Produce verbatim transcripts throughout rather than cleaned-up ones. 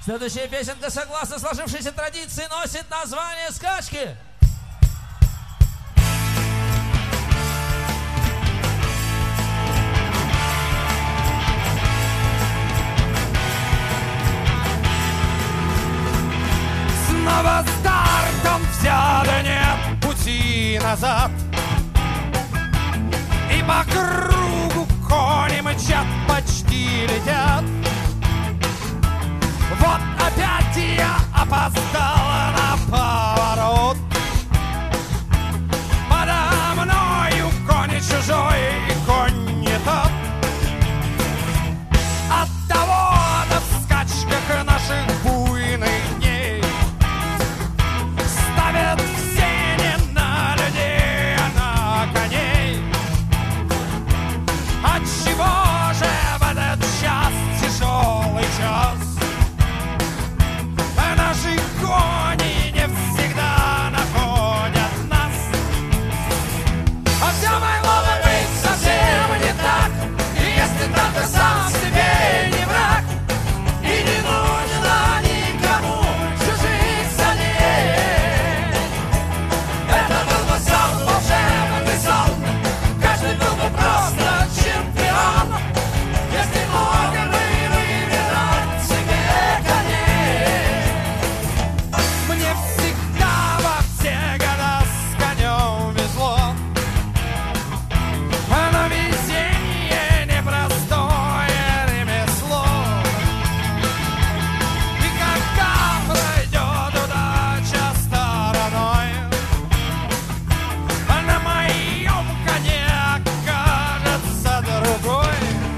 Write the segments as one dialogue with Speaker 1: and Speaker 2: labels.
Speaker 1: Следующая песенка, согласно сложившейся традиции, носит название «Скачки».
Speaker 2: Снова стартом взят, нет пути назад, и по кругу кони мчат, почти летят. Вот опять я опоздала на поворот. Подо мною конь чужой и конь не тот. Оттого-то в скачках наших буйных дней ставят все не на людей, а на коней. Отчего же в этот час, тяжелый час, наши кони не всегда находят нас? А все могло бы быть совсем не так, если только сам себе не враг, и не нужно никому чужих саней. Это был бы сон, волшебный сон, каждый был бы просто чемпион, если мог бы выбирать себе коней. Мне всегда во все года с конем везло, но везение непростое ремесло. И когда пройдет удача стороной, на моем коне окажется другой.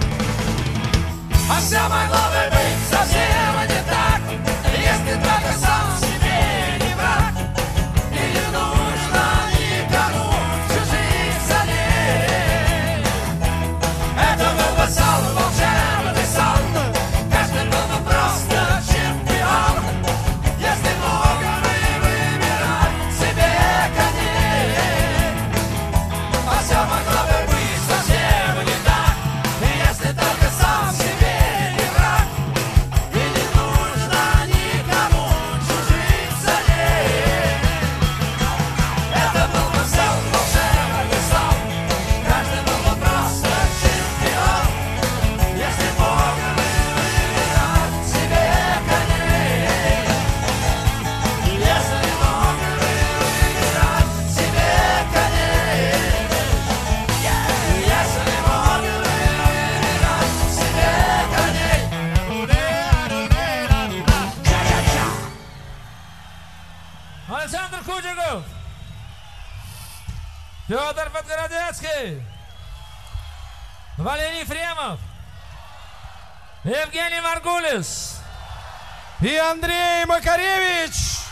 Speaker 2: А все могло бы быть совсем не так, если только сам себе не враг, и не нужно никому чужих саней. Это был бы сон, волшебный сон, каждый был бы просто чемпион, если мог бы выбирать себе коней. А все могло бы быть совсем не так, если только сам себе не враг, и не нужно никому чужих саней. Это был бы сон, волшебный сон, каждый был бы просто чемпион, если мог бы выбирать себе коней. Если мог бы выбирать себе коней. Если мог бы выбирать себе коней. Ча-ча-ча.
Speaker 1: Александр Кудиков, Федор Подгородецкий, Валерий Ефремов, Евгений Маргулис
Speaker 2: И Андрей Макаревич.